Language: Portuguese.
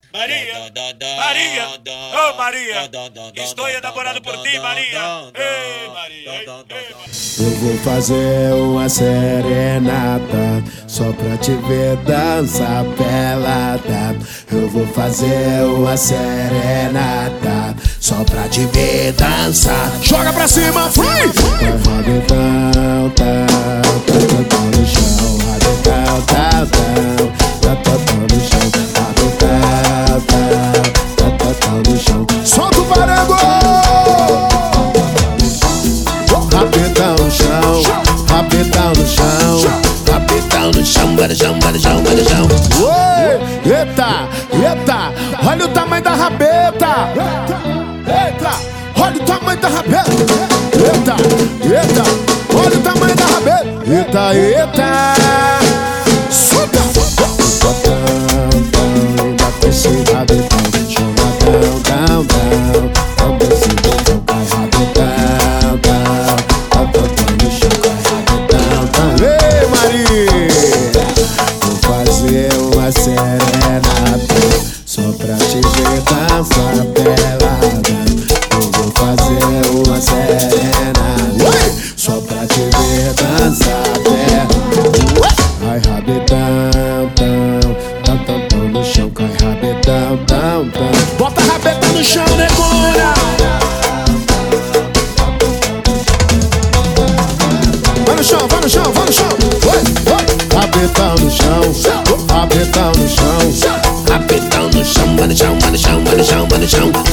Maria, Maria, oh Maria, estou enamorado por ti, Maria. Ei, Maria, ei, Maria. Eu vou fazer uma serenata só pra te ver dançar pelada. Eu vou fazer uma serenata só pra te ver dançar. Joga pra cima, free! Vai rabetão, tá no chão. Rabetão, tá no chão. Rabetão, tá no chão. Solta o varango! Rabetão no chão, rabetão no chão, rabetão no chão, vai no chão, vai no chão, vai no chão. Oi, eita, eita, olha o tamanho da rabeta. Eita, olha o tamanho da rabeta. Eita, eita, olha o tamanho da rabeta. Eita, eita, solta. Ainda tem esse rabetão, chama down, vamos esse botão, cai rabetão. Ei, Maria, vou fazer uma serenata só pra te ver dançar pelada. Eu vou fazer uma serenata só pra te ver dançar pelada. Cai rabetão, tão no chão, cai rabetão, tão. Bota a rabeta no chão, negona. Vai no chão, vai no chão, vai no chão. Rabetão no chão, rabetão no chão, rabetão no chão, vai no chão, vai no chão, vai no chão, vai no chão.